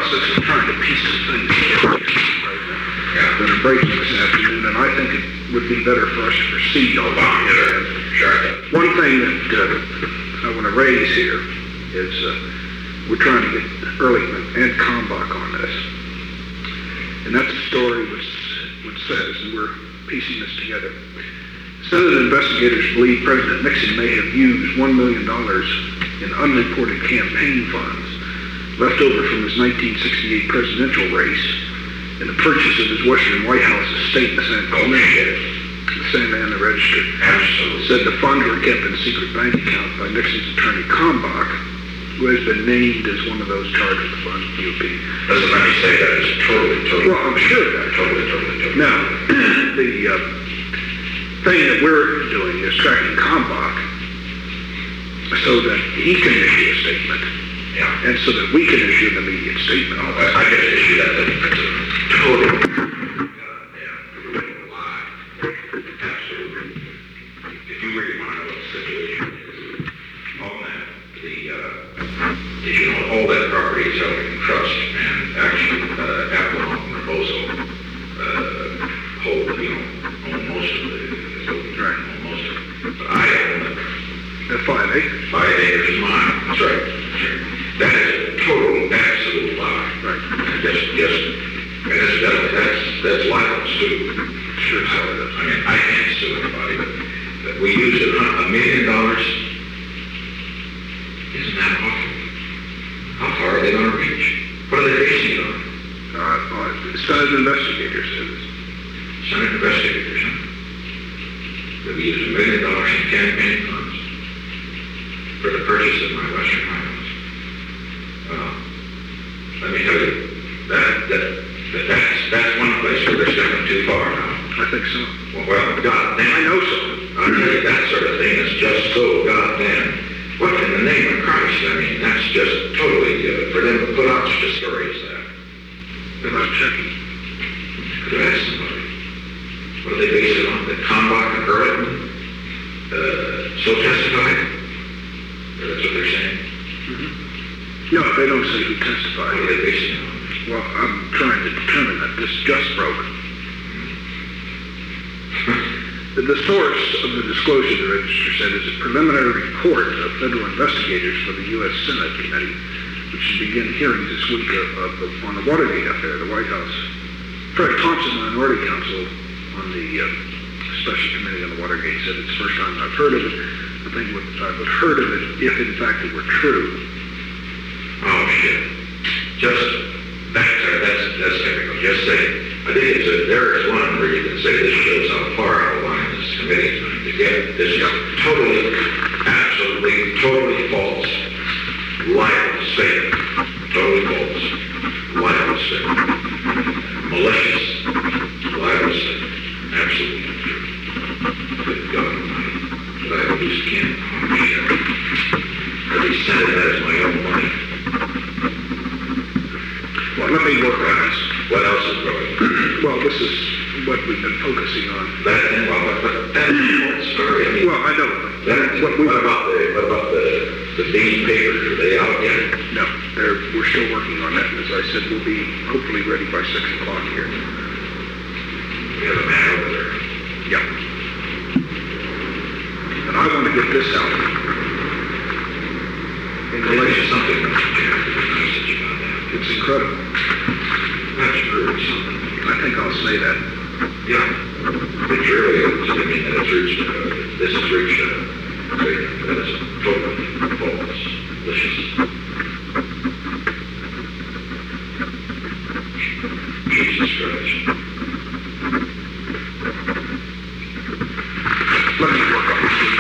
process of trying to piece some things together that are breaking this afternoon, and I think it would be better for us to proceed on that. One thing that I want to raise here is we're trying to get Ehrlichman and Kalmbach on this. And that's the story which says, and we're piecing this together. Senate investigators believe President Nixon may have used $1 million in unreported campaign funds left over from his 1968 presidential race in the purchase of his Western White House estate in San Clemente. The Santa Ana Register said the funds were kept in a secret bank account by Nixon's attorney Kalmbach, who has been named as one of those charged with the funds of the GOP. Doesn't let me say that is totally. Well, I'm sure of that. Totally. Now, the thing that we're doing is tracking Kalmbach so that he can issue a statement. Yeah. And so that we can issue an immediate statement. I get to issue that. That's a total lie. Absolutely. If you really want to know what the situation is, all that, as you know, all that property is held in trust, and actually, Apple and Rebozo own most of it. Right. Own most of it. But I own it. The 5 acres. 5 acres is mine. That's right. That is a total, absolute lie. Right. And that's libelous too. Sure. I mean, I can't sue anybody, but we used $1 million. Isn't that awful? How far are they going to reach? What are they basing it on? Senate investigators said this. Senate investigators, huh? That we used $1 million in campaign funds for the purchase of my Western White House. Let me tell you, that's one place where they're stepping too far now. I think so. Well, goddamn. I know so. I tell you, that sort of thing is just so goddamn. What in the name of Christ? I mean, that's just totally for them to put out such a story as that. Without checking. Could have asked somebody. What do they base it on? That Kalmbach and Ehrlichman so testified? That's what they're saying. Mm-hmm. No, they don't say who testified. What are they basing it on? Well, I'm trying to determine that. This just broke. The source of the disclosure, the Register said, is a preliminary report of federal investigators for the U.S. Senate Committee, which should begin hearings this week on the Watergate affair. The White House, Fred Thompson, Minority Counsel on the Special Committee on the Watergate, said it's the first time I've heard of it. I think I would have heard of it if, in fact, it were true. Oh, shit. That's typical. Just say, I think there is one where you can say this shows how far out of line this committee is going to get. This is totally, absolutely, totally false. Libelous statement. Totally false. Libelous statement. Malicious. Libelous statement. Absolutely untrue. Good God Almighty. But I just can't. Oh, shit. At least send it as my own money. Well, let me work on this. What else is going on? Well, this is what we've been focusing on. That and but that's the whole story. I mean, well, I know. What about the Dean papers? Are they out yet? No, we're still working on that. And as I said, we'll be hopefully ready by 6 o'clock here. We have a man over there. Yeah. And I want to get this out. In relation to something that's nice that you got that. It's incredible. That's really something. I think I'll say that. Yeah. It really is. I mean, it's reached, this has reached that is totally false. Delicious. Jesus Christ. Let me work on this.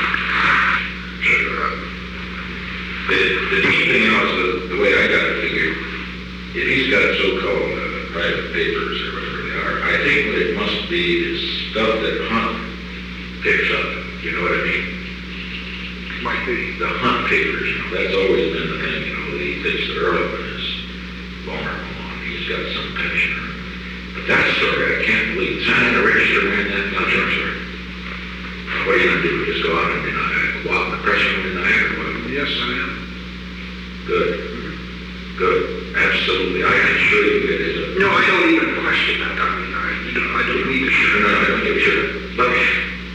The neat thing is the way I got it figured, if he's got so-called private papers or whatever they are, I think what it must be is stuff that Hunt picks up. You know what I mean? Might be. The Hunt papers, that's always been the thing, he thinks that Ehrlichman is vulnerable on. He's got some pensioner. But that story, I can't believe. Sign the register ran that. I'm sorry. What are you going to do? Just go out and deny it? Go out in the press room and deny it? What? Yes, I am. Good. Good. Absolutely. I think sure you get it. No, I don't even question that. I mean, I don't need to share. No, I don't think we should. Let me.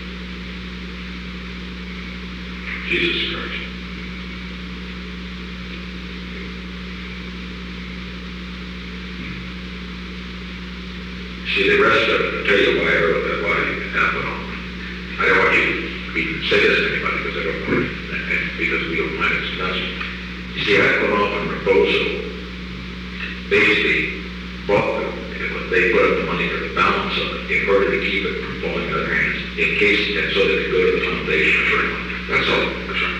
Jesus Christ. See, the rest of it, I'll tell you why I wrote that, why it happened on. I don't want you to even say this to anybody because I don't want it, and because we don't mind it discussing. You see, I put off a proposal, basically, they put up the money for the balance of it in order to keep it from falling out of their hands, in case, and so they could go to the foundation for it. That's all. That's right.